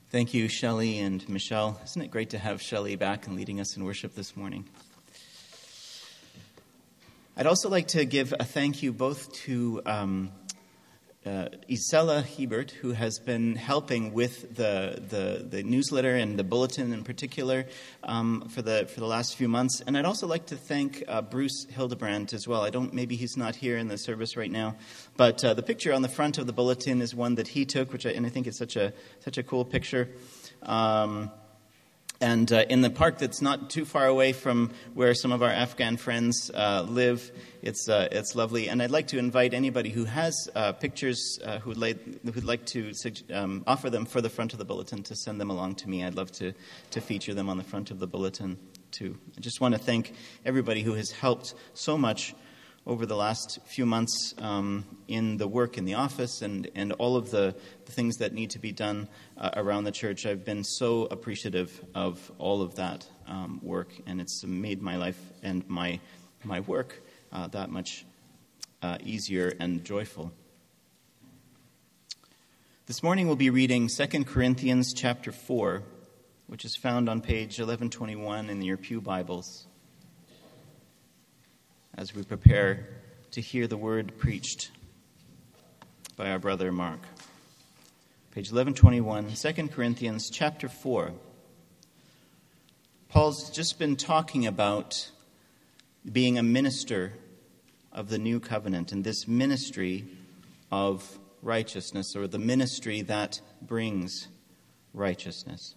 Thank you, Shelley and Michelle. Isn't it great to have Shelley back and leading us in worship this morning? I'd also like to give a thank you both to Isela Hebert, who has been helping with the newsletter and the bulletin in particular for the last few months. And I'd also like to thank Bruce Hildebrandt as well. Maybe he's not here in the service right now, but the picture on the front of the bulletin is one that he took, and I think it's such a cool picture. And in the park that's not too far away from where some of our Afghan friends live, it's lovely. And I'd like to invite anybody who has pictures who'd like to offer them for the front of the bulletin to send them along to me. I'd love to feature them on the front of the bulletin too. I just want to thank everybody who has helped so much over the last few months in the work in the office and all of the things that need to be done around the church. I've been so appreciative of all of that work, and it's made my life and my work that much easier and joyful. This morning we'll be reading 2 Corinthians chapter 4, which is found on page 1121 in your pew Bibles, as we prepare to hear the word preached by our brother Mark. Page 1121, 2 Corinthians chapter 4. Paul's just been talking about being a minister of the new covenant and this ministry of righteousness, or the ministry that brings righteousness.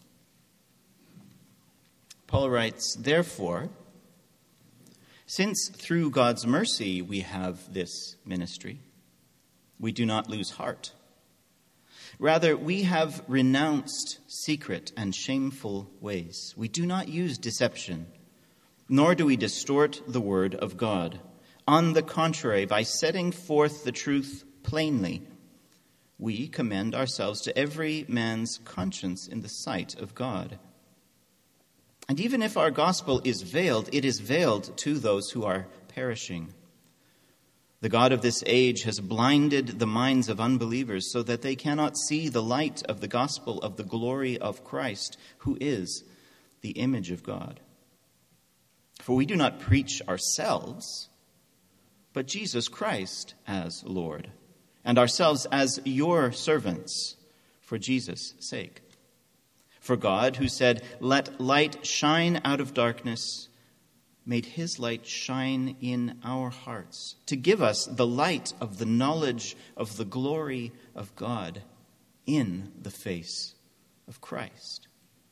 Paul writes, "Therefore, since through God's mercy we have this ministry, we do not lose heart. Rather, we have renounced secret and shameful ways. We do not use deception, nor do we distort the word of God. On the contrary, by setting forth the truth plainly, we commend ourselves to every man's conscience in the sight of God. And even if our gospel is veiled, it is veiled to those who are perishing. The God of this age has blinded the minds of unbelievers so that they cannot see the light of the gospel of the glory of Christ, who is the image of God. For we do not preach ourselves, but Jesus Christ as Lord, and ourselves as your servants for Jesus' sake. For God, who said, 'Let light shine out of darkness,' made his light shine in our hearts to give us the light of the knowledge of the glory of God in the face of Christ.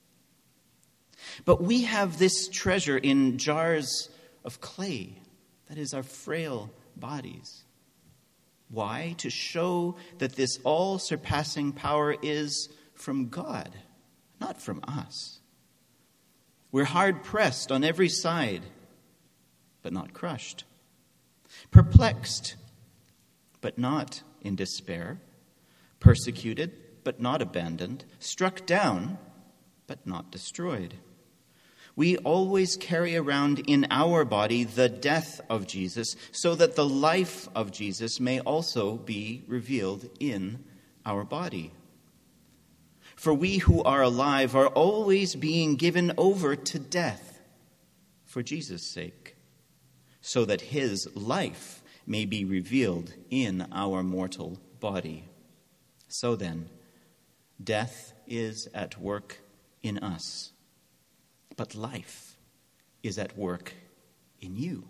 But we have this treasure in jars of clay, that is, our frail bodies. Why? To show that this all-surpassing power is from God, not from us. We're hard-pressed on every side, but not crushed. Perplexed, but not in despair. Persecuted, but not abandoned. Struck down, but not destroyed. We always carry around in our body the death of Jesus, so that the life of Jesus may also be revealed in our body. For we who are alive are always being given over to death for Jesus' sake, so that his life may be revealed in our mortal body. So then, death is at work in us, but life is at work in you.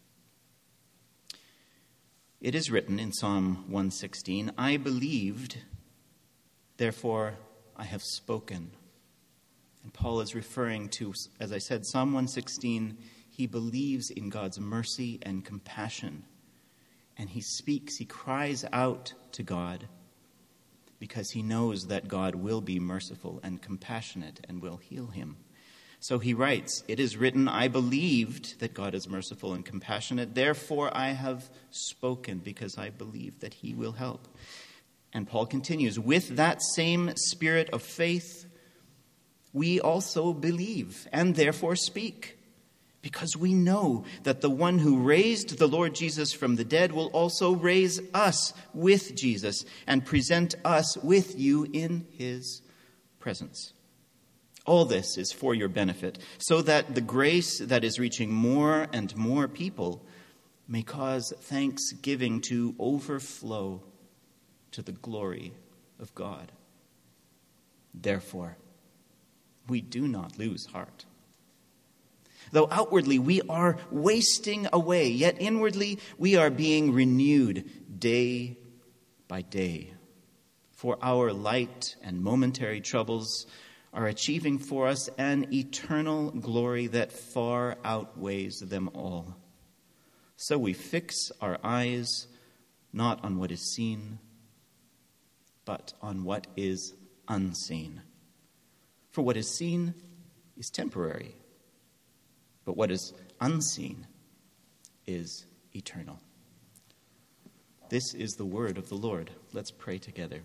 It is written in Psalm 116, 'I believed, therefore I have spoken.'" And Paul is referring to, as I said, Psalm 116. He believes in God's mercy and compassion. And he speaks, he cries out to God because he knows that God will be merciful and compassionate and will heal him. So he writes, "It is written, I believed that God is merciful and compassionate. Therefore I have spoken, because I believe that he will help." And Paul continues, "With that same spirit of faith, we also believe and therefore speak, because we know that the one who raised the Lord Jesus from the dead will also raise us with Jesus and present us with you in his presence. All this is for your benefit, so that the grace that is reaching more and more people may cause thanksgiving to overflow to the glory of God. Therefore, we do not lose heart. Though outwardly we are wasting away, yet inwardly we are being renewed day by day. For our light and momentary troubles are achieving for us an eternal glory that far outweighs them all. So we fix our eyes not on what is seen, but on what is unseen. For what is seen is temporary, but what is unseen is eternal. This is the word of the Lord. Let's pray together.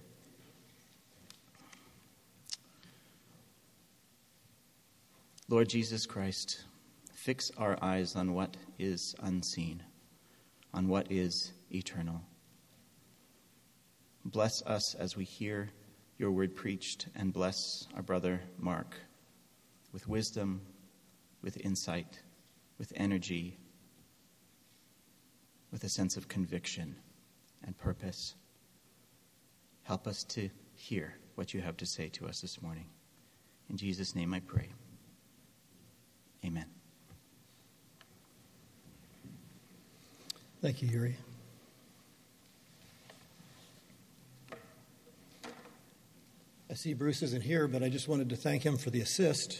Lord Jesus Christ, fix our eyes on what is unseen, on what is eternal. Bless us as we hear your word preached, and bless our brother Mark with wisdom, with insight, with energy, with a sense of conviction and purpose. Help us to hear what you have to say to us this morning. In Jesus' name I pray. Amen. Thank you, Yuri. I see Bruce isn't here, but I just wanted to thank him for the assist.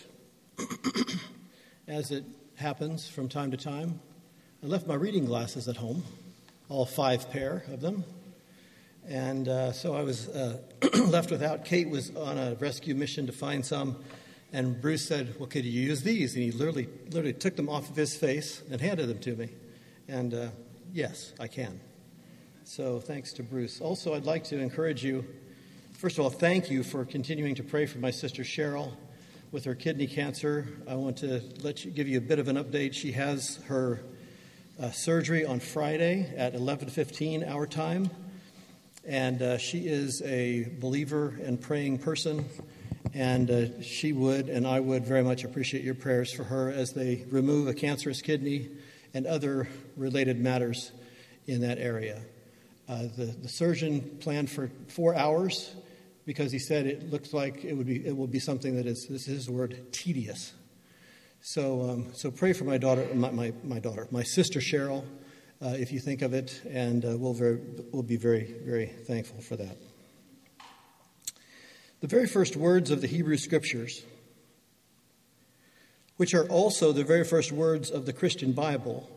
As it happens from time to time, I left my reading glasses at home, all 5 pair of them. And so I was left without. Kate was on a rescue mission to find some. And Bruce said, well, could you use these? And he literally took them off of his face and handed them to me. And yes, I can. So thanks to Bruce. Also, I'd like to encourage you. First of all, thank you for continuing to pray for my sister Cheryl with her kidney cancer. I want to give you a bit of an update. She has her surgery on Friday at 11:15 our time. And she is a believer and praying person. And she would, and I would very much appreciate your prayers for her as they remove a cancerous kidney and other related matters in that area. The surgeon planned for 4 hours because he said it looks like it will be something that is, this is his word, tedious. So pray for my daughter, my sister Cheryl, if you think of it, and we'll be very, very thankful for that. The very first words of the Hebrew Scriptures, which are also the very first words of the Christian Bible,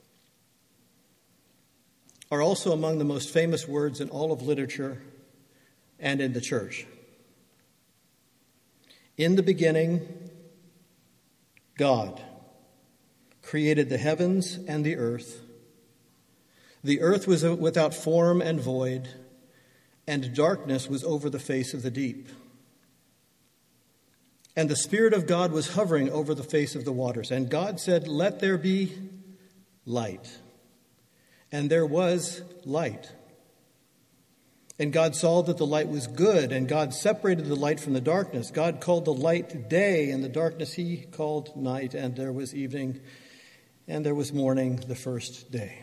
are also among the most famous words in all of literature and in the church. In the beginning, God created the heavens and the earth. The earth was without form and void, and darkness was over the face of the deep. And the Spirit of God was hovering over the face of the waters. And God said, "Let there be light." And there was light. And God saw that the light was good, and God separated the light from the darkness. God called the light day, and the darkness he called night. And there was evening, and there was morning the first day.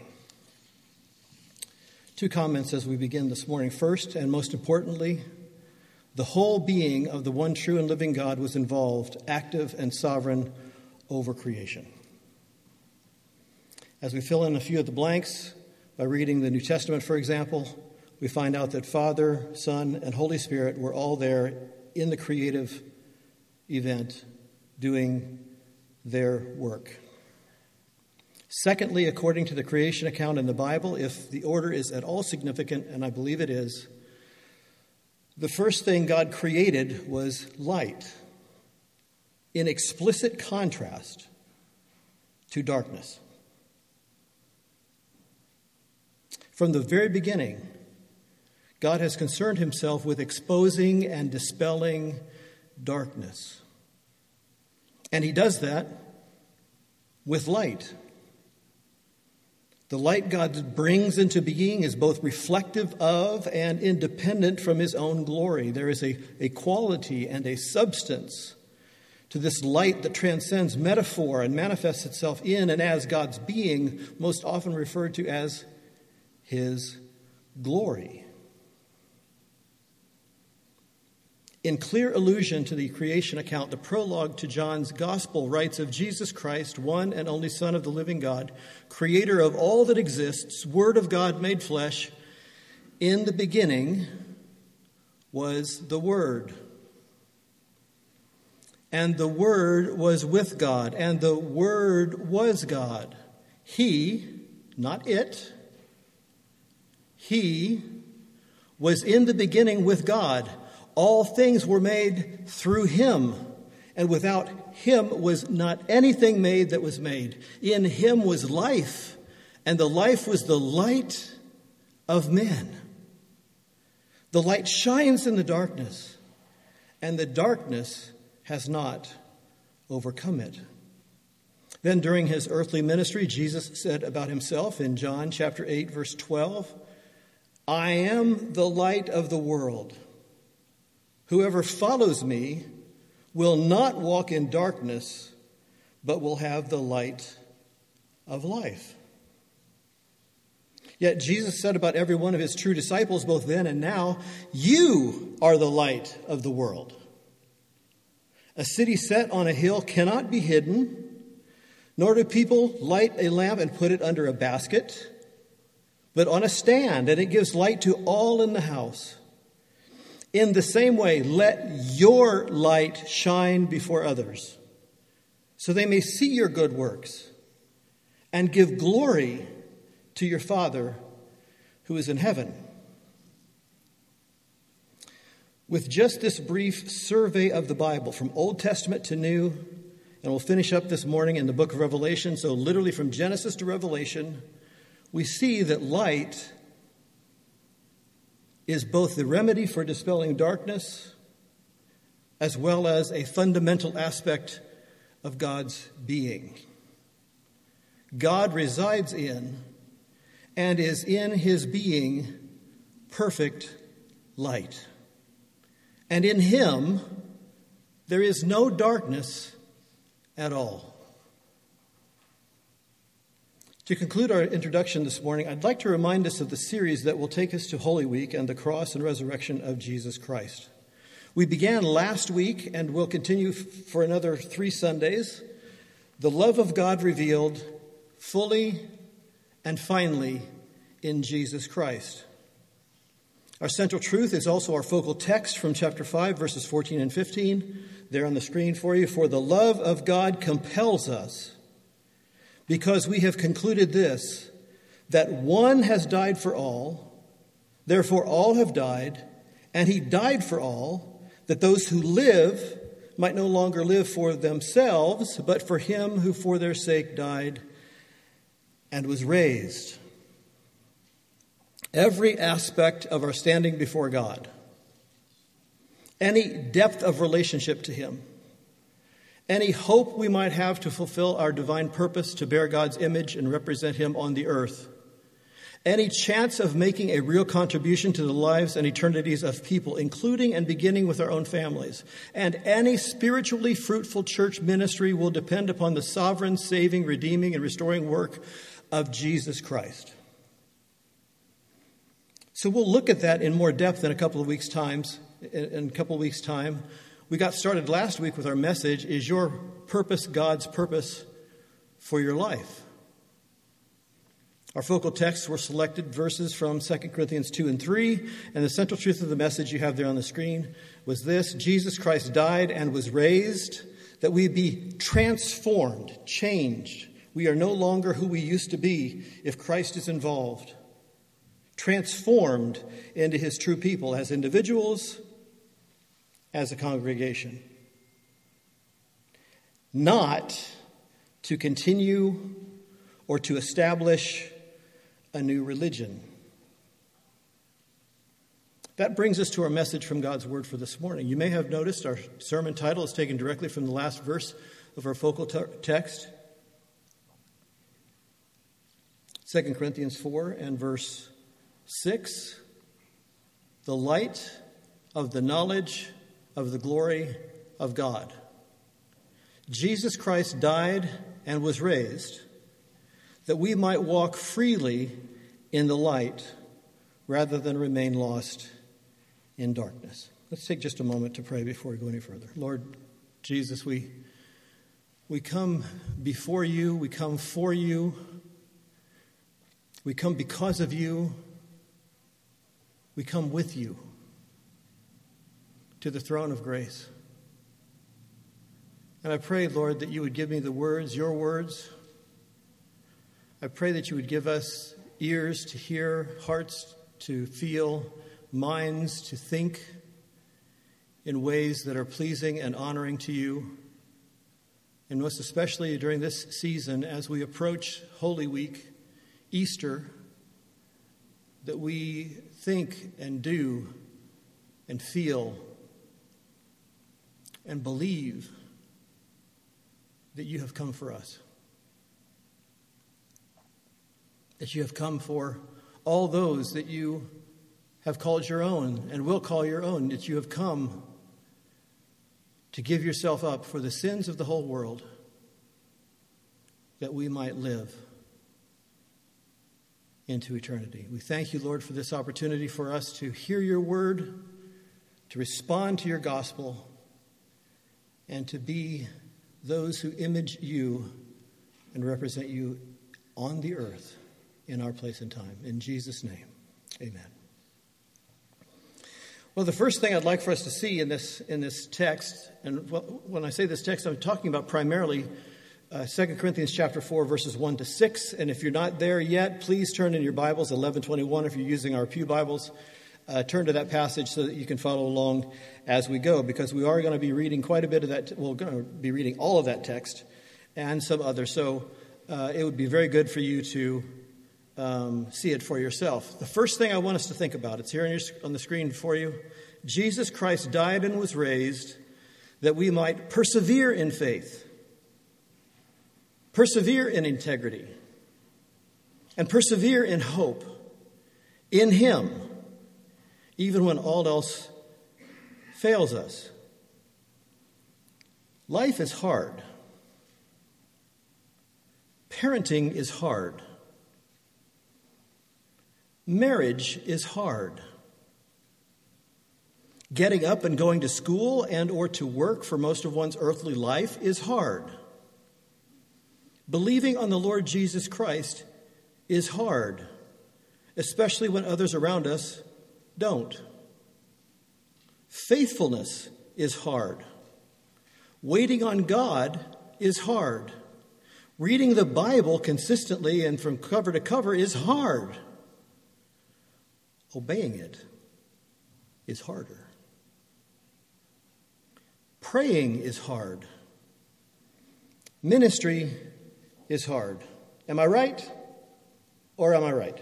2 comments as we begin this morning. First, and most importantly, the whole being of the one true and living God was involved, active and sovereign over creation. As we fill in a few of the blanks by reading the New Testament, for example, we find out that Father, Son, and Holy Spirit were all there in the creative event doing their work. Secondly, according to the creation account in the Bible, if the order is at all significant, and I believe it is, the first thing God created was light, in explicit contrast to darkness. From the very beginning, God has concerned himself with exposing and dispelling darkness. And he does that with light. The light God brings into being is both reflective of and independent from his own glory. There is a quality and a substance to this light that transcends metaphor and manifests itself in and as God's being, most often referred to as his glory. In clear allusion to the creation account, the prologue to John's Gospel writes of Jesus Christ, one and only Son of the living God, creator of all that exists, Word of God made flesh. In the beginning was the Word. And the Word was with God, and the Word was God. He, not it, he was in the beginning with God. All things were made through him, and without him was not anything made that was made. In him was life, and the life was the light of men. The light shines in the darkness, and the darkness has not overcome it. Then during his earthly ministry, Jesus said about himself in John chapter 8, verse 12, "I am the light of the world. Whoever follows me will not walk in darkness, but will have the light of life." Yet Jesus said about every one of his true disciples, both then and now, "You are the light of the world." A city set on a hill cannot be hidden, nor do people light a lamp and put it under a basket, but on a stand, and it gives light to all in the house. In the same way, let your light shine before others, so they may see your good works and give glory to your Father who is in heaven. With just this brief survey of the Bible, from Old Testament to New, and we'll finish up this morning in the book of Revelation, so literally from Genesis to Revelation, we see that light is both the remedy for dispelling darkness as well as a fundamental aspect of God's being. God resides in and is in his being perfect light. And in him there is no darkness at all. To conclude our introduction this morning, I'd like to remind us of the series that will take us to Holy Week and the cross and resurrection of Jesus Christ. We began last week and will continue for another 3 Sundays. The love of God revealed fully and finally in Jesus Christ. Our central truth is also our focal text from chapter 5, verses 14 and 15. There on the screen for you. "For the love of God compels us, because we have concluded this, that one has died for all, therefore all have died, and he died for all, that those who live might no longer live for themselves, but for him who for their sake died and was raised." Every aspect of our standing before God, any depth of relationship to him, any hope we might have to fulfill our divine purpose to bear God's image and represent him on the earth, any chance of making a real contribution to the lives and eternities of people, including and beginning with our own families, and any spiritually fruitful church ministry will depend upon the sovereign, saving, redeeming, and restoring work of Jesus Christ. So we'll look at that in more depth in a couple of weeks' time. We got started last week with our message, "Is your purpose God's purpose for your life?" Our focal texts were selected verses from 2 Corinthians 2 and 3, and the central truth of the message you have there on the screen was this: Jesus Christ died and was raised, that we be transformed, changed. We are no longer who we used to be if Christ is involved. Transformed into his true people as individuals, as a congregation. Not to continue or to establish a new religion. That brings us to our message from God's Word for this morning. You may have noticed our sermon title is taken directly from the last verse of our focal text. It 2 Corinthians 4 and verse 6, the light of the knowledge of the glory of God. Jesus Christ died and was raised that we might walk freely in the light rather than remain lost in darkness. Let's take just a moment to pray before we go any further. Lord Jesus, we come before you, we come for you, we come because of you, we come with you to the throne of grace. And I pray, Lord, that you would give me the words, your words. I pray that you would give us ears to hear, hearts to feel, minds to think in ways that are pleasing and honoring to you. And most especially during this season, as we approach Holy Week, Easter, that we think and do and feel and believe that you have come for us. That you have come for all those that you have called your own and will call your own. That you have come to give yourself up for the sins of the whole world, that we might live into eternity. We thank you, Lord, for this opportunity for us to hear your word, to respond to your gospel, and to be those who image you and represent you on the earth in our place and time. In Jesus' name, amen. Well, the first thing I'd like for us to see in this text, and when I say this text, I'm talking about primarily 2 Corinthians chapter 4, verses 1 to 6. And if you're not there yet, please turn in your Bibles, 1121, if you're using our pew Bibles. Turn to that passage so that you can follow along as we go, because we are going to be reading quite a bit of that. We're going to be reading all of that text and some others. So it would be very good for you to see it for yourself. The first thing I want us to think about, it's here on the screen for you. Jesus Christ died and was raised that we might persevere in faith, persevere in integrity, and persevere in hope in him, even when all else fails us. Life is hard. Parenting is hard. Marriage is hard. Getting up and going to school and or to work for most of one's earthly life is hard. Believing on the Lord Jesus Christ is hard, especially when others around us don't. Faithfulness is hard. Waiting on God is hard. Reading the Bible consistently and from cover to cover is hard. Obeying it is harder. Praying is hard. Ministry is hard. Am I right or am I right?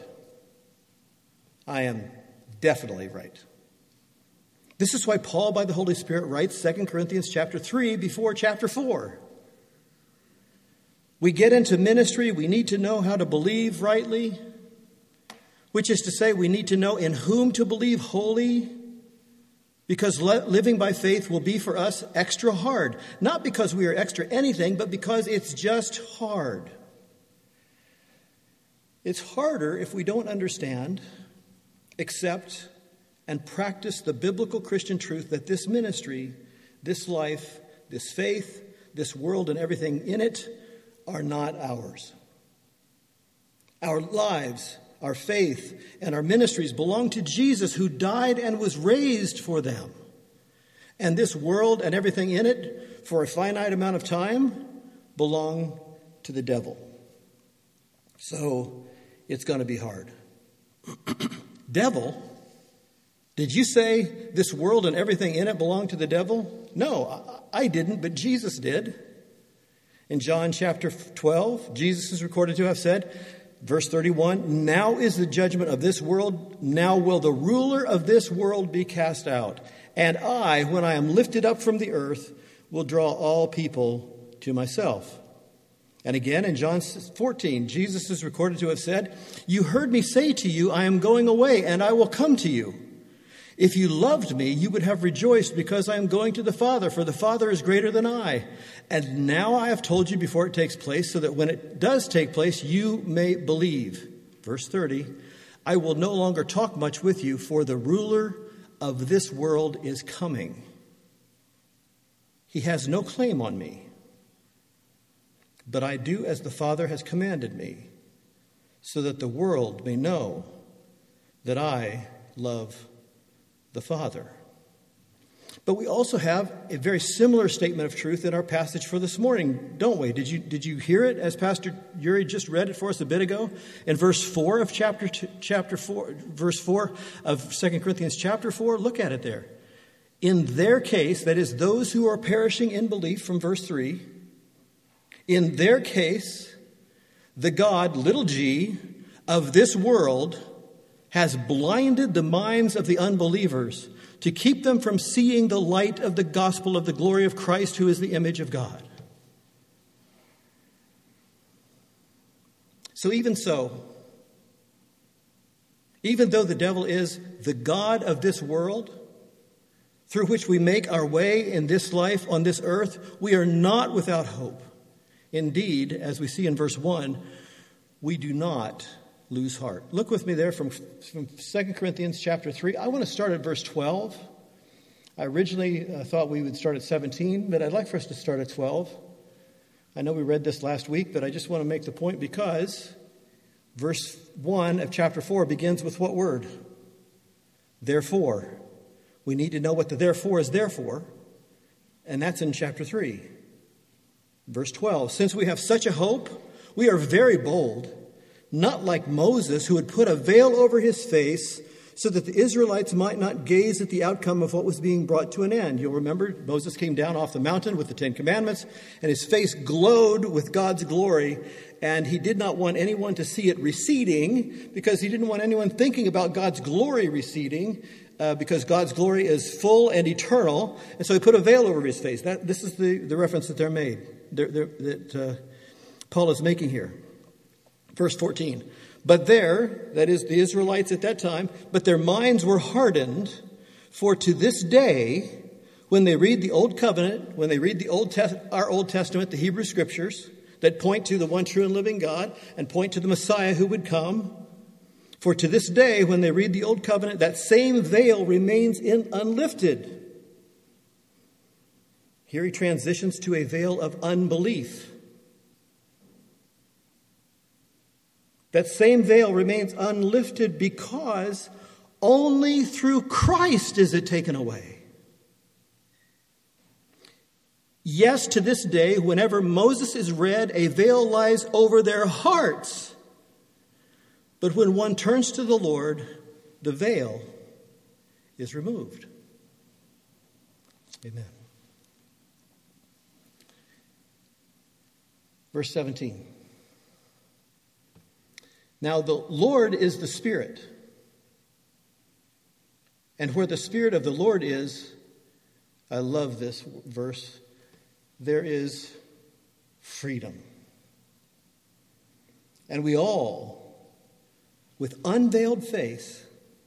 I am definitely right. This is why Paul, by the Holy Spirit, writes 2 Corinthians chapter 3 before chapter 4. We get into ministry, we need to know how to believe rightly, which is to say we need to know in whom to believe wholly, because living by faith will be for us extra hard. Not because we are extra anything, but because it's just hard. It's harder if we don't understand, accept, and practice the biblical Christian truth that this ministry, this life, this faith, this world, and everything in it are not ours. Our lives, our faith, and our ministries belong to Jesus, who died and was raised for them. And this world and everything in it, for a finite amount of time, belong to the devil. So it's going to be hard. Devil? Did you say this world and everything in it belonged to the devil? No, I didn't, but Jesus did. In John chapter 12, Jesus is recorded to have said, verse 31, "Now is the judgment of this world. Now will the ruler of this world be cast out. And I, when I am lifted up from the earth, will draw all people to myself." And again, in John 14, Jesus is recorded to have said, "You heard me say to you, I am going away, and I will come to you. If you loved me, you would have rejoiced because I am going to the Father, for the Father is greater than I. And now I have told you before it takes place, so that when it does take place, you may believe." Verse 30, "I will no longer talk much with you, for the ruler of this world is coming. He has no claim on me. But I do as the Father has commanded me, so that the world may know that I love the Father." But we also have a very similar statement of truth in our passage for this morning, don't we? Did you hear it as Pastor Yuri just read it for us a bit ago? In verse 4 of verse 4 of 2 Corinthians chapter 4, look at it there. "In their case," that is, those who are perishing in belief from verse 3, "in their case, the God, little g, of this world has blinded the minds of the unbelievers to keep them from seeing the light of the gospel of the glory of Christ, who is the image of God." So, even though the devil is the god of this world, through which we make our way in this life on this earth, we are not without hope. Indeed, as we see in verse 1, we do not lose heart. Look with me there from 2 Corinthians chapter 3. I want to start at verse 12. I originally thought we would start at 17, but I'd like for us to start at 12. I know we read this last week, but I just want to make the point because verse 1 of chapter 4 begins with what word? Therefore. We need to know what the therefore is there for, and that's in chapter 3. Verse 12, "Since we have such a hope, we are very bold, not like Moses, who had put a veil over his face so that the Israelites might not gaze at the outcome of what was being brought to an end." You'll remember Moses came down off the mountain with the 10 Commandments, and his face glowed with God's glory, and he did not want anyone to see it receding because he didn't want anyone thinking about God's glory receding, because God's glory is full and eternal, and so he put a veil over his face. This is the reference that that Paul is making here. Verse 14, "But there," that is the Israelites at that time, "but their minds were hardened, for to this day, when they read the Old Covenant, when they read our Old Testament, the Hebrew Scriptures, that point to the one true and living God and point to the Messiah who would come, for to this day, when they read the Old Covenant, that same veil remains unlifted." Here he transitions to a veil of unbelief. That same veil remains unlifted because only through Christ is it taken away. Yes, to this day, whenever Moses is read, a veil lies over their hearts. But when one turns to the Lord, the veil is removed. Amen. Verse 17. "Now the Lord is the Spirit, and where the Spirit of the Lord is," I love this verse, "there is freedom." And we all, with unveiled face,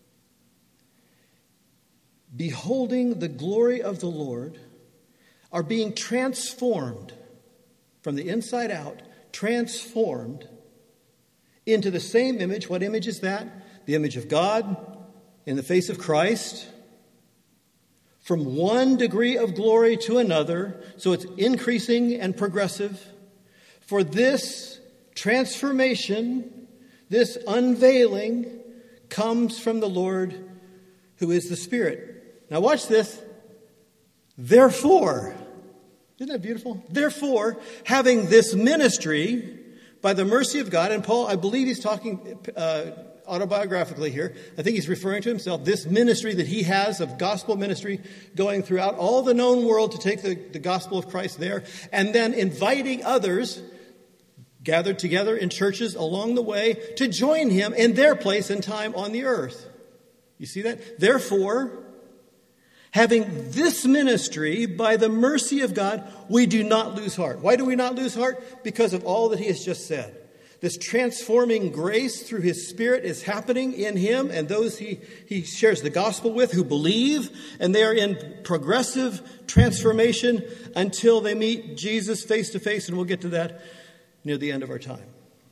beholding the glory of the Lord, are being transformed from the inside out, transformed into the same image. What image is that? The image of God in the face of Christ. From one degree of glory to another, so it's increasing and progressive. For this transformation, this unveiling, comes from the Lord who is the Spirit. Now watch this. Therefore, isn't that beautiful? Therefore, having this ministry by the mercy of God, and Paul, I believe he's talking autobiographically here. I think he's referring to himself, this ministry that he has of gospel ministry going throughout all the known world to take the gospel of Christ there, and then inviting others gathered together in churches along the way to join him in their place and time on the earth. You see that? Therefore, Having this ministry, by the mercy of God, we do not lose heart. Why do we not lose heart? Because of all that he has just said. This transforming grace through his Spirit is happening in him and those he shares the gospel with who believe, and they are in progressive transformation until they meet Jesus face to face, and we'll get to that near the end of our time.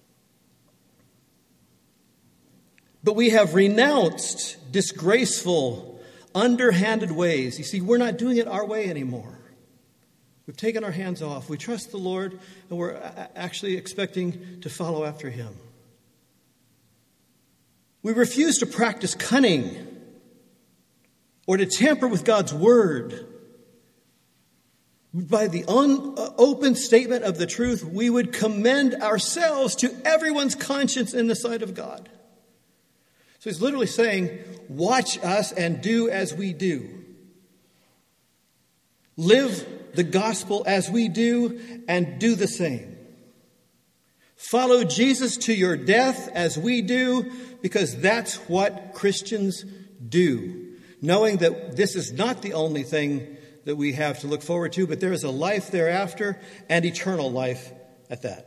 But we have renounced disgraceful, underhanded ways. You see, we're not doing it our way anymore. We've taken our hands off. We trust the Lord, and we're actually expecting to follow after him. We refuse to practice cunning or to tamper with God's word. By the open statement of the truth, we would commend ourselves to everyone's conscience in the sight of God. So he's literally saying, watch us and do as we do. Live the gospel as we do and do the same. Follow Jesus to your death as we do, because that's what Christians do. Knowing that this is not the only thing that we have to look forward to, but there is a life thereafter and eternal life at that.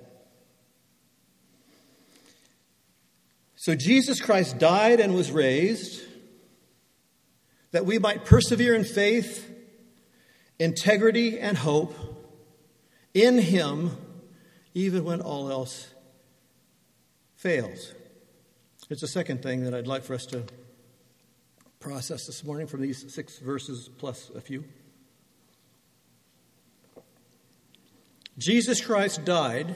So Jesus Christ died and was raised that we might persevere in faith, integrity, and hope in him, even when all else fails. There's a second thing that I'd like for us to process this morning from these 6 verses plus a few. Jesus Christ died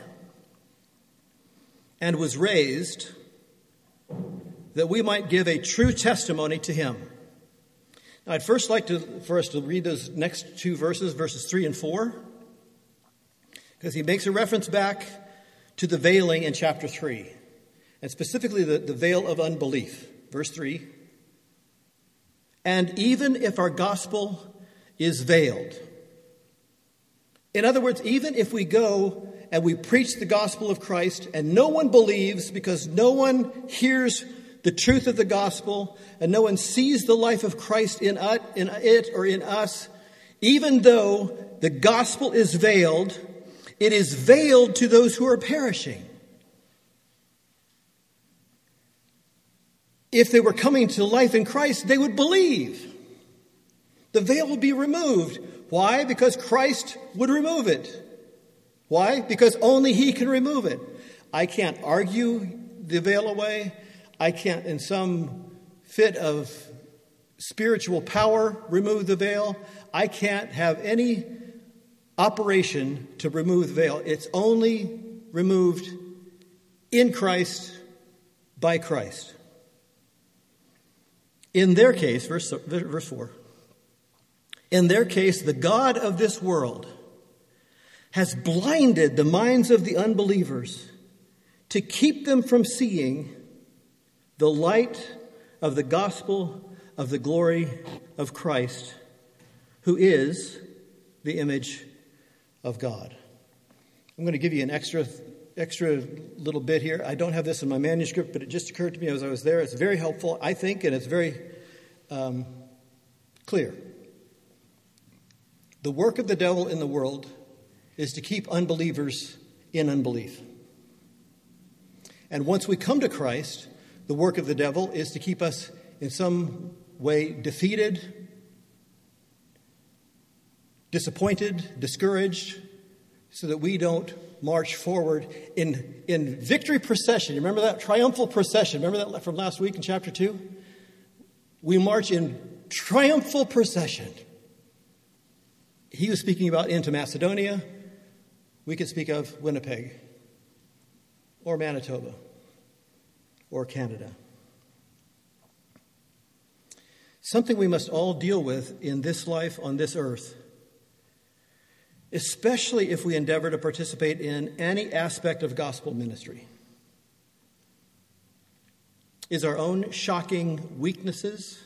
and was raised that we might give a true testimony to him. Now, I'd first like for us to read those next 2 verses, verses 3 and 4, because he makes a reference back to the veiling in chapter 3, and specifically the veil of unbelief. Verse 3, and even if our gospel is veiled. In other words, even if we go and we preach the gospel of Christ and no one believes because no one hears the truth of the gospel and no one sees the life of Christ in it or in us, even though the gospel is veiled, it is veiled to those who are perishing. If they were coming to life in Christ, they would believe. The veil would be removed. Why? Because Christ would remove it. Why? Because only he can remove it. I can't argue the veil away. I can't, in some fit of spiritual power, remove the veil. I can't have any operation to remove the veil. It's only removed in Christ, by Christ. In their case, verse 4, in their case, the God of this world has blinded the minds of the unbelievers to keep them from seeing the light of the gospel of the glory of Christ, who is the image of God. I'm going to give you an extra little bit here. I don't have this in my manuscript, but it just occurred to me as I was there. It's very helpful, I think, and it's very clear. The work of the devil in the world is to keep unbelievers in unbelief. And once we come to Christ, the work of the devil is to keep us in some way defeated, disappointed, discouraged, so that we don't march forward in victory procession. You remember that? Triumphal procession. Remember that from last week in chapter 2? We march in triumphal procession. He was speaking about into Macedonia. We could speak of Winnipeg or Manitoba or Canada. Something we must all deal with in this life on this earth, especially if we endeavor to participate in any aspect of gospel ministry, is our own shocking weaknesses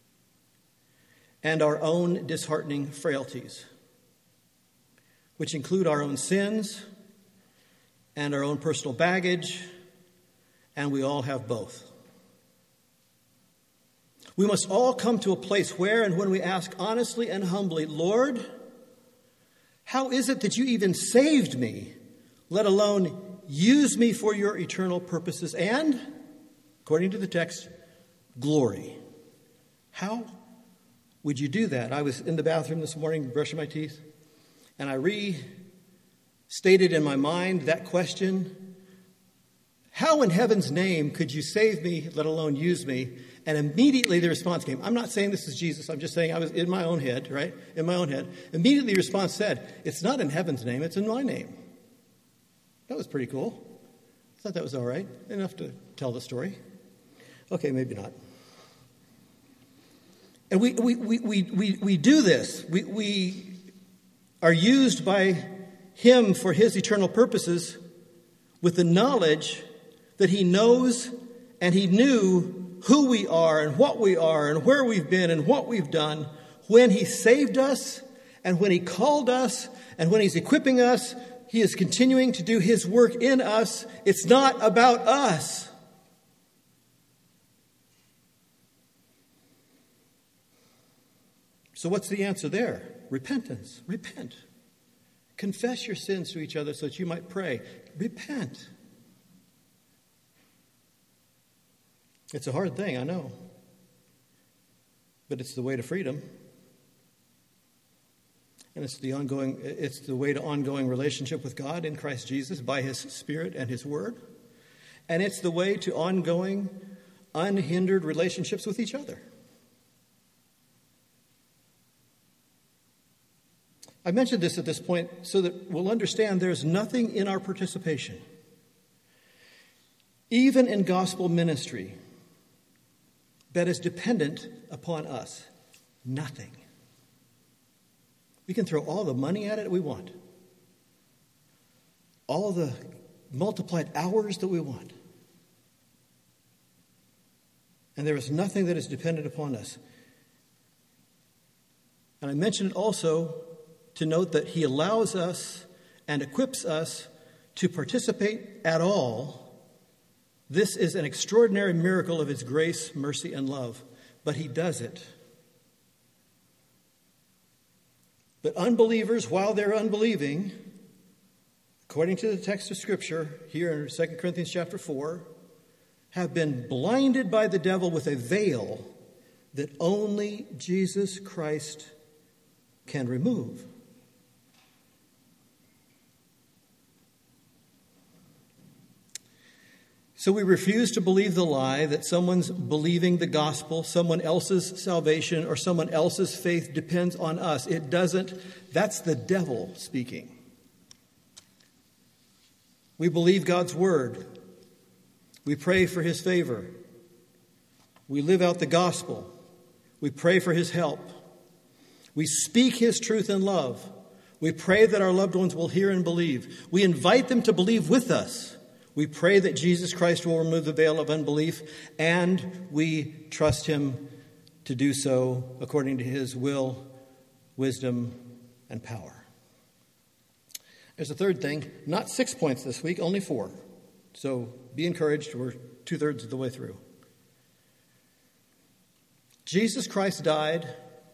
and our own disheartening frailties, which include our own sins and our own personal baggage, and we all have both. We must all come to a place where and when we ask honestly and humbly, Lord, how is it that you even saved me, let alone use me for your eternal purposes and, according to the text, glory? How would you do that? I was in the bathroom this morning brushing my teeth, and I restated in my mind that question. How in heaven's name could you save me, let alone use me? And immediately the response came. I'm not saying this is Jesus. I'm just saying I was in my own head, right? In my own head. Immediately the response said, it's not in heaven's name, it's in my name. That was pretty cool. I thought that was all right. Enough to tell the story. Okay, maybe not. And we do this. We are used by him for his eternal purposes with the knowledge that he knows and he knew who we are and what we are and where we've been and what we've done when he saved us and when he called us and when he's equipping us. He is continuing to do his work in us. It's not about us. So what's the answer there? Repentance. Repent. Confess your sins to each other so that you might pray. Repent. It's a hard thing, I know. But it's the way to freedom. And it's the way to ongoing relationship with God in Christ Jesus by his Spirit and his Word. And it's the way to ongoing, unhindered relationships with each other. I mentioned this at this point so that we'll understand there's nothing in our participation, even in gospel ministry, that is dependent upon us. Nothing. We can throw all the money at it we want, all the multiplied hours that we want, and there is nothing that is dependent upon us. And I mentioned it also to note that he allows us and equips us to participate at all. This is an extraordinary miracle of his grace, mercy, and love. But he does it. But unbelievers, while they're unbelieving, according to the text of Scripture here in 2 Corinthians chapter 4, have been blinded by the devil with a veil that only Jesus Christ can remove. So we refuse to believe the lie that someone's believing the gospel, someone else's salvation, or someone else's faith depends on us. It doesn't. That's the devil speaking. We believe God's word. We pray for his favor. We live out the gospel. We pray for his help. We speak his truth in love. We pray that our loved ones will hear and believe. We invite them to believe with us. We pray that Jesus Christ will remove the veil of unbelief, and we trust him to do so according to his will, wisdom, and power. There's a third thing, not 6 points this week, only 4. So be encouraged, we're 2/3 of the way through. Jesus Christ died,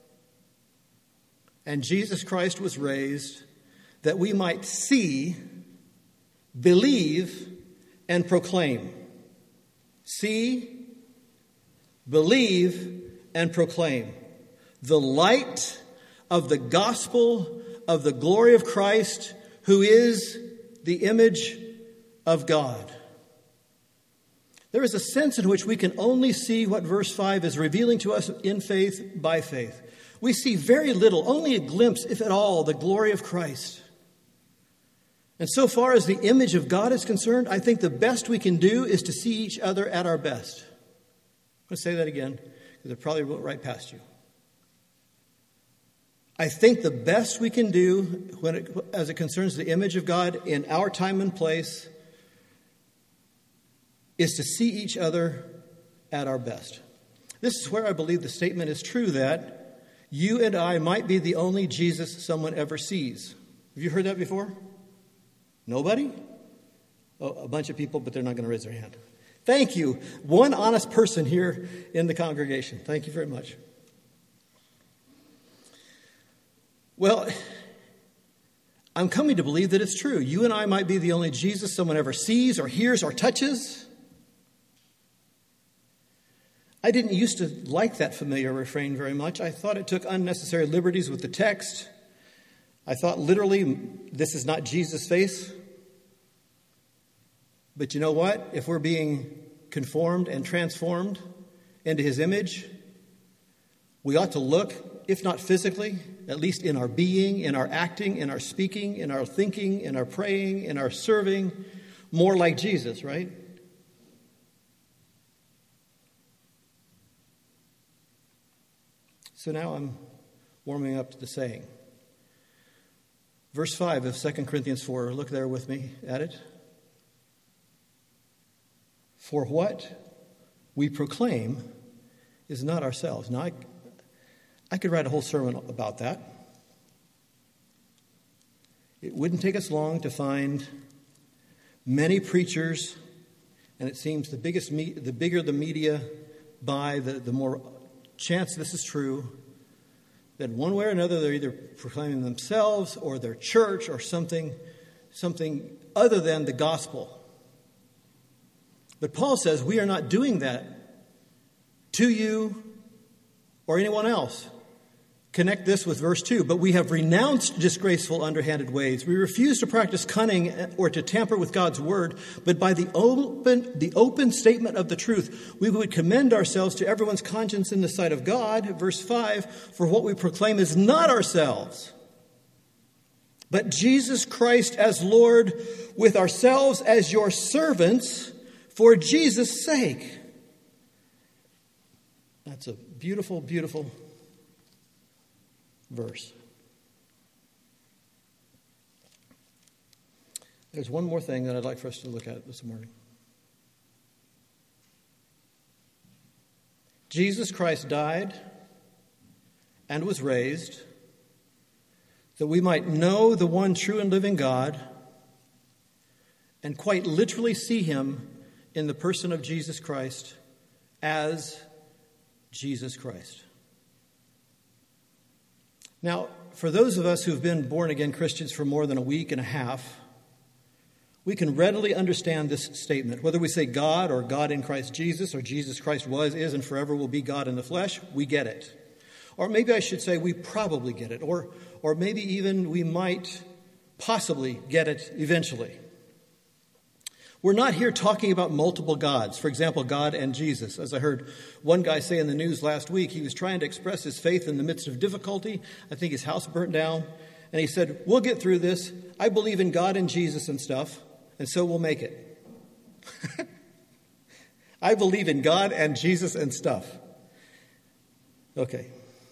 and Jesus Christ was raised that we might see, believe, and proclaim. See, believe, and proclaim the light of the gospel of the glory of Christ, who is the image of God. There is a sense in which we can only see what verse 5 is revealing to us in faith by faith. We see very little, only a glimpse, if at all, the glory of Christ. And so far as the image of God is concerned, I think the best we can do is to see each other at our best. I'm going to say that again, because it probably went right past you. I think the best we can do as it concerns the image of God in our time and place is to see each other at our best. This is where I believe the statement is true that you and I might be the only Jesus someone ever sees. Have you heard that before? Nobody? Oh, a bunch of people, but they're not going to raise their hand. Thank you. One honest person here in the congregation. Thank you very much. Well, I'm coming to believe that it's true. You and I might be the only Jesus someone ever sees or hears or touches. I didn't used to like that familiar refrain very much. I thought it took unnecessary liberties with the text. I thought literally, this is not Jesus' face. But you know what? If we're being conformed and transformed into his image, we ought to look, if not physically, at least in our being, in our acting, in our speaking, in our thinking, in our praying, in our serving, more like Jesus, right? So now I'm warming up to the saying. Verse 5 of 2 Corinthians 4, look there with me at it. For what we proclaim is not ourselves. Now, I could write a whole sermon about that. It wouldn't take us long to find many preachers, and it seems the bigger the media buy, the more chance this is true, that one way or another they're either proclaiming themselves or their church or something other than the gospel. But Paul says we are not doing that to you or anyone else. Connect this with verse 2. But we have renounced disgraceful, underhanded ways. We refuse to practice cunning or to tamper with God's word, but by the open statement of the truth, we would commend ourselves to everyone's conscience in the sight of God. Verse 5, for what we proclaim is not ourselves, but Jesus Christ as Lord, with ourselves as your servants for Jesus' sake. That's a beautiful, beautiful verse. There's one more thing that I'd like for us to look at this morning. Jesus Christ died and was raised that we might know the one true and living God and quite literally see him in the person of Jesus Christ as Jesus Christ. Now, for those of us who've been born-again Christians for more than a week and a half, we can readily understand this statement. Whether we say God or God in Christ Jesus, or Jesus Christ was, is, and forever will be God in the flesh, we get it. Or maybe I should say we probably get it. Or maybe even we might possibly get it eventually. We're not here talking about multiple gods. For example, God and Jesus. As I heard one guy say in the news last week, he was trying to express his faith in the midst of difficulty. I think his house burnt down. And he said, we'll get through this. I believe in God and Jesus and stuff, and so we'll make it. I believe in God and Jesus and stuff. Okay.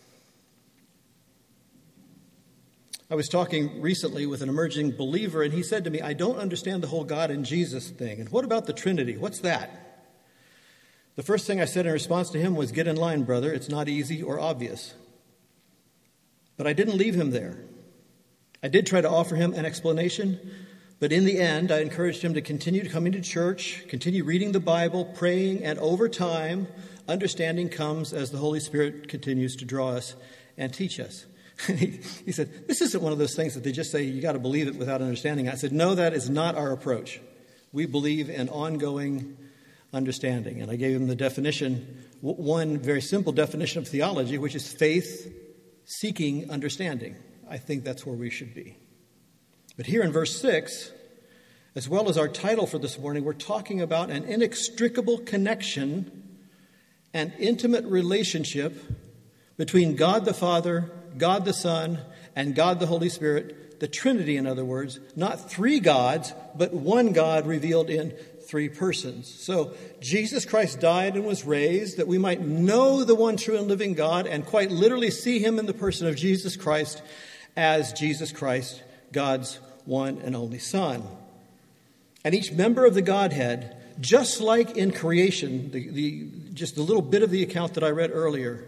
I was talking recently with an emerging believer, and he said to me, I don't understand the whole God and Jesus thing. And what about the Trinity? What's that? The first thing I said in response to him was, get in line, brother. It's not easy or obvious. But I didn't leave him there. I did try to offer him an explanation, but in the end, I encouraged him to continue coming to church, continue reading the Bible, praying, and over time, understanding comes as the Holy Spirit continues to draw us and teach us. He said, this isn't one of those things that they just say you got to believe it without understanding. I said, no, that is not our approach. We believe in ongoing understanding. And I gave him the definition, one very simple definition of theology, which is faith seeking understanding. I think that's where we should be. But here in verse 6, as well as our title for this morning, we're talking about an inextricable connection and intimate relationship between God the Father, God the Son, and God the Holy Spirit, the Trinity, in other words, not three gods, but one God revealed in three persons. So Jesus Christ died and was raised that we might know the one true and living God and quite literally see him in the person of Jesus Christ as Jesus Christ, God's one and only Son. And each member of the Godhead, just like in creation, just the little bit of the account that I read earlier,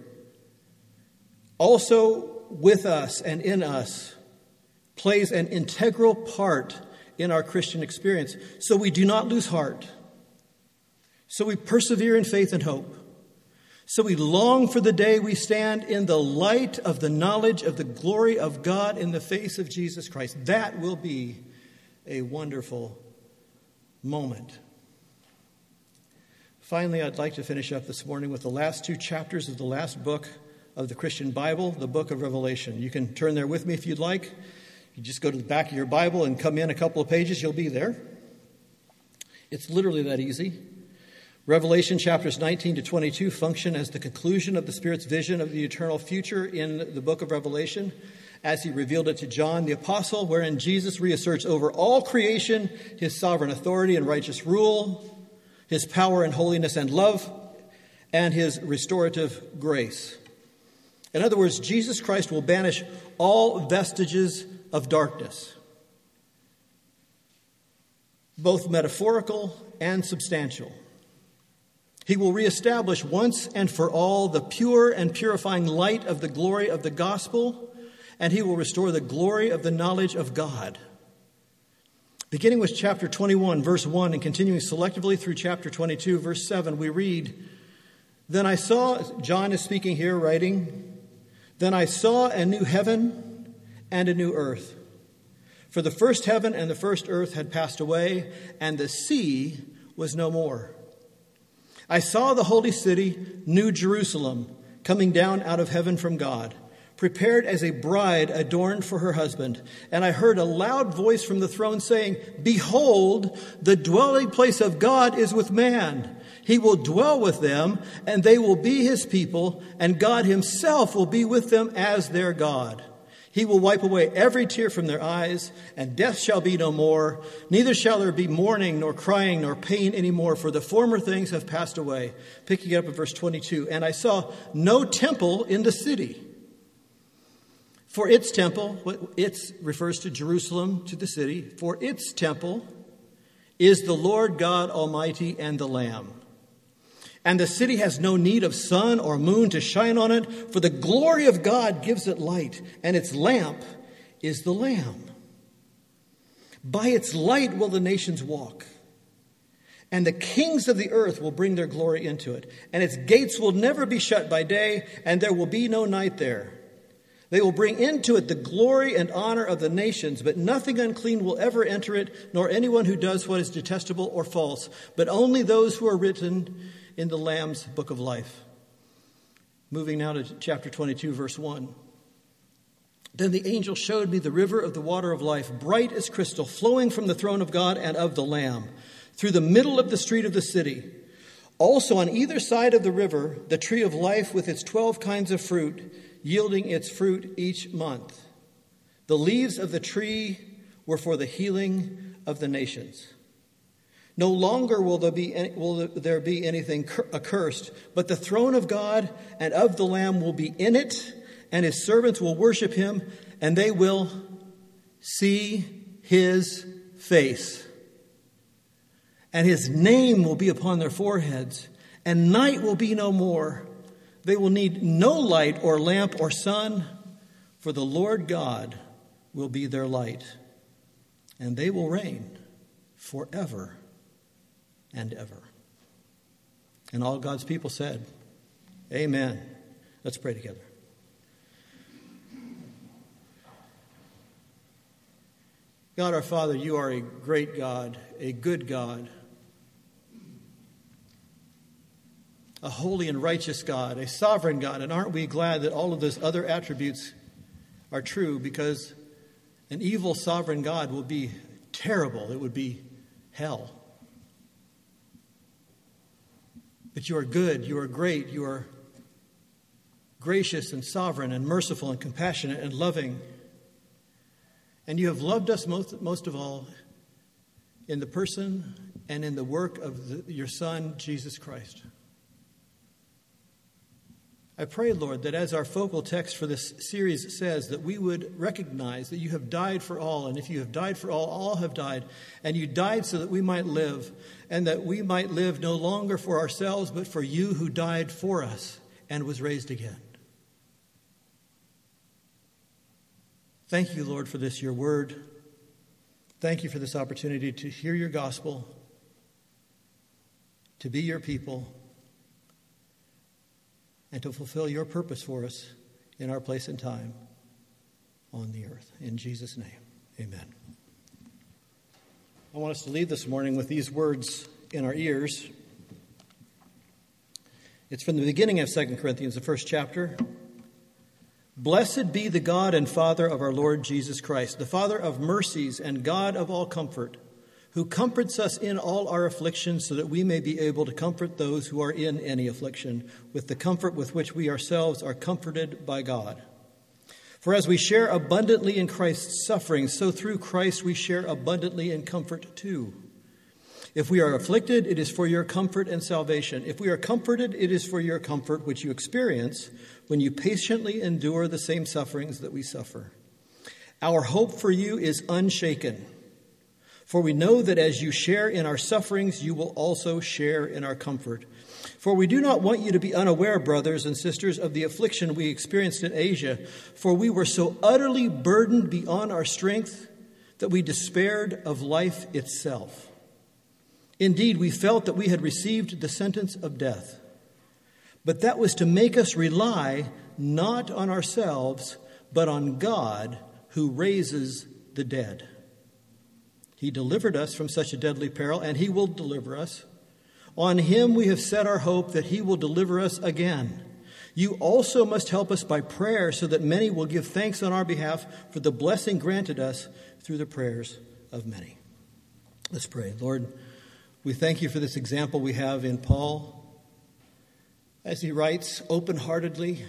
also with us and in us, plays an integral part in our Christian experience. So we do not lose heart. So we persevere in faith and hope. So we long for the day we stand in the light of the knowledge of the glory of God in the face of Jesus Christ. That will be a wonderful moment. Finally, I'd like to finish up this morning with the last two chapters of the last book of the Christian Bible, the book of Revelation. You can turn there with me if you'd like. You just go to the back of your Bible and come in a couple of pages, you'll be there. It's literally that easy. Revelation chapters 19 to 22 function as the conclusion of the Spirit's vision of the eternal future in the book of Revelation, as he revealed it to John the Apostle, wherein Jesus reasserts over all creation his sovereign authority and righteous rule, his power and holiness and love, and his restorative grace. In other words, Jesus Christ will banish all vestiges of darkness, both metaphorical and substantial. He will reestablish once and for all the pure and purifying light of the glory of the gospel, and he will restore the glory of the knowledge of God. Beginning with chapter 21, verse 1, and continuing selectively through chapter 22, verse 7, we read, Then I saw, John is speaking here, writing, Then I saw a new heaven and a new earth. For the first heaven and the first earth had passed away, and the sea was no more. I saw the holy city, New Jerusalem, coming down out of heaven from God, prepared as a bride adorned for her husband. And I heard a loud voice from the throne saying, Behold, the dwelling place of God is with man. He will dwell with them, and they will be his people, and God himself will be with them as their God. He will wipe away every tear from their eyes, and death shall be no more. Neither shall there be mourning, nor crying, nor pain anymore, for the former things have passed away. Picking up at verse 22, And I saw no temple in the city. For its temple, it refers to Jerusalem, to the city. For its temple is the Lord God Almighty and the Lamb. And the city has no need of sun or moon to shine on it, for the glory of God gives it light, and its lamp is the Lamb. By its light will the nations walk, and the kings of the earth will bring their glory into it. And its gates will never be shut by day, and there will be no night there. They will bring into it the glory and honor of the nations, but nothing unclean will ever enter it, nor anyone who does what is detestable or false, but only those who are written in the Lamb's book of life. Moving now to chapter 22, verse 1. Then the angel showed me the river of the water of life, bright as crystal, flowing from the throne of God and of the Lamb, through the middle of the street of the city. Also on either side of the river, the tree of life with its 12 kinds of fruit, yielding its fruit each month. The leaves of the tree were for the healing of the nations. No longer will there be anything accursed, but the throne of God and of the Lamb will be in it, and his servants will worship him, and they will see his face. And his name will be upon their foreheads, and night will be no more. They will need no light or lamp or sun, for the Lord God will be their light, and they will reign forever and ever. And all God's people said, Amen. Let's pray together. God our Father, you are a great God, a good God, a holy and righteous God, a sovereign God. And aren't we glad that all of those other attributes are true, because an evil sovereign God will be terrible. It would be hell. But you are good, you are great, you are gracious and sovereign and merciful and compassionate and loving. And you have loved us most of all in the person and in the work of your Son, Jesus Christ. I pray, Lord, that as our focal text for this series says, that we would recognize that you have died for all. And if you have died for all have died. And you died so that we might live. And that we might live no longer for ourselves, but for you who died for us and was raised again. Thank you, Lord, for this, your word. Thank you for this opportunity to hear your gospel, to be your people and to fulfill your purpose for us in our place and time on the earth. In Jesus' name, amen. I want us to leave this morning with these words in our ears. It's from the beginning of 2 Corinthians, the first chapter. Blessed be the God and Father of our Lord Jesus Christ, the Father of mercies and God of all comfort, who comforts us in all our afflictions so that we may be able to comfort those who are in any affliction with the comfort with which we ourselves are comforted by God. For as we share abundantly in Christ's suffering, so through Christ we share abundantly in comfort too. If we are afflicted, it is for your comfort and salvation. If we are comforted, it is for your comfort, which you experience when you patiently endure the same sufferings that we suffer. Our hope for you is unshaken, for we know that as you share in our sufferings, you will also share in our comfort. For we do not want you to be unaware, brothers and sisters, of the affliction we experienced in Asia, for we were so utterly burdened beyond our strength that we despaired of life itself. Indeed, we felt that we had received the sentence of death. But that was to make us rely not on ourselves, but on God who raises the dead. He delivered us from such a deadly peril, and he will deliver us. On him we have set our hope that he will deliver us again. You also must help us by prayer so that many will give thanks on our behalf for the blessing granted us through the prayers of many. Let's pray. Lord, we thank you for this example we have in Paul as he writes open-heartedly,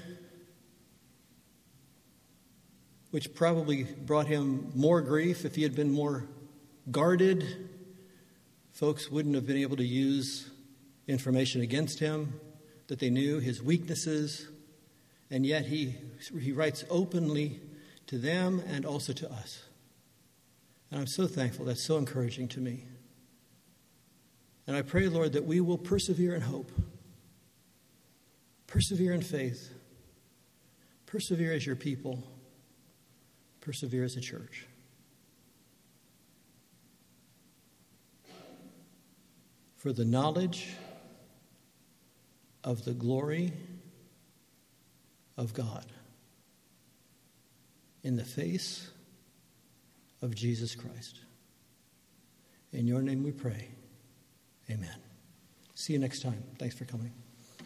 which probably brought him more grief. If he had been more guarded, folks wouldn't have been able to use information against him, that they knew his weaknesses, and yet he writes openly to them and also to us. And I'm so thankful. That's so encouraging to me. And I pray, Lord, that we will persevere in hope, persevere in faith, persevere as your people, persevere as a church. For the knowledge of the glory of God in the face of Jesus Christ. In your name we pray. Amen. See you next time. Thanks for coming.